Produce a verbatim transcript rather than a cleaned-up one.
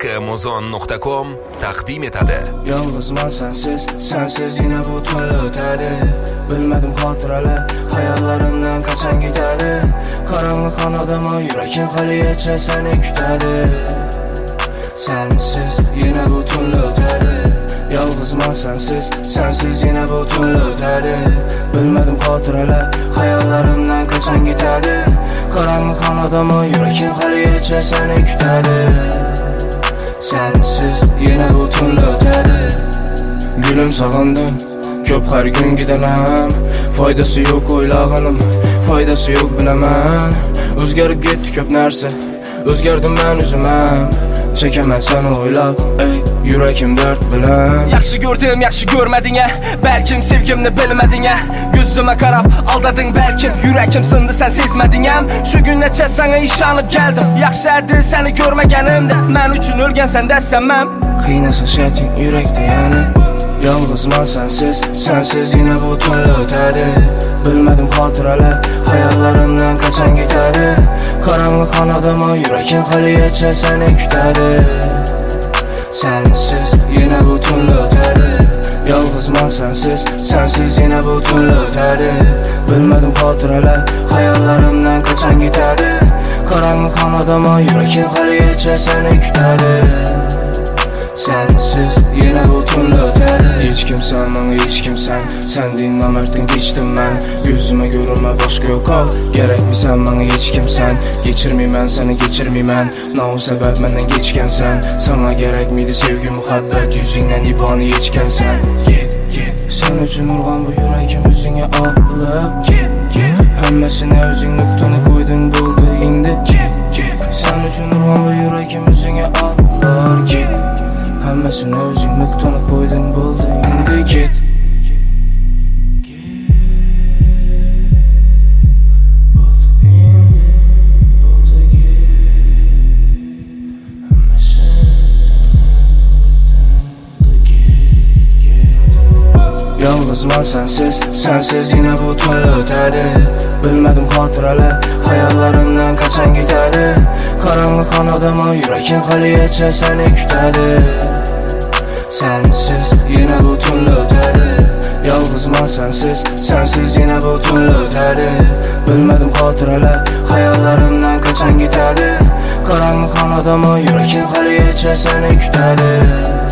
nuqta muzon nuqta com taqdim etadi. Yolg'izman sensiz, sensiz yine bu tunlar o'tadi. Bilmadim xotiralar xayollarimdan qachon ketadi. Qorong'i xonadama yurakim haligacha seni kutadi. Sensiz yine bu tunlar o'tadi. Yolg'izman sensiz, sensiz yine bu tunlar o'tadi. Bilmadim xotiralar xayollarimdan qachon ketadi. Qorong'i xonadama yurakim haligacha seni kutadi. Sensiz yine bu tunlar o'tadi. Gülüm sog'indim, ko'p har kun gidaman. Foydasi yo'q o'ylaganim, foydasi yo'q bilaman. O'zgarib ketdi ko'p narsa, o'zgardim men o'zim ham. Çekemem seni o'ylab, ey yurakim dard bilan. Yaxshi gördüm, yaxshi görmedin ya. Belkim sevgimni bilmedin ya. Gözüme qarab aldadın belkim. Yurakim sındı sen sezmedin ya. Şu gün neçə sana işanıp geldim. Yaxşı erdi seni görmegenimde. Men üçün ölgen sen dessemem. Qiynasa şating yurakda yani. Yolg'izman sensiz, sensiz yine bu tunlar o'tadi. Bilmadim xotiralar xayollarimdan qachon ketadi. Qorong'i xonadama yurakim haligacha seni kutadi. Sensiz yine bu tunlar o'tadi. Yolg'izman sensiz, sensiz yine bu tunlar o'tadi. Bilmadim xotiralar xayollarimdan qachon ketadi. Qorong'i xonadama yurakim haligacha seni kutadi. Sensiz yine bu tunlar o'tadi. Hech kimsan, menga hech kimsan. Sendin namertdan kechdim men. Yuzuma görünme boshqa yo'q ol. Kerakmisan menga hech kimsan. Kechirmayman seni, kechirmayman. Nau sabab mendan kechgansan. Sana kerakmidi sevgi muhabbat. Yuzingdan iboni yechgansan. Ket, ket. Sen uchun urg'an bu yuragim o'zingga olib. Ket, ket. Hammasini o'zing nuqtani qo'yding bo'ldi endi. Ket, ket. Sen uchun urg'an bu yuragim o'zingga olib. Ket. Hammasini o'zing nuqtani qo'yding bo'ldi endi ket. Yolg'izman sensiz, sensiz yine bu tunlar o'tadi. Bilmadim xotiralar xayollarimdan qachon ketadi. Qorong'i xonadama yurakim haligacha seni kutadi. Sensiz yine bu tunlar o'tadi. Yolg'izman sensiz, sensiz yine bu tunlar o'tadi. Bilmadim xotiralar xayollarimdan qachon ketadi. Qorong'i xonadama yurakim haligacha seni kutadi.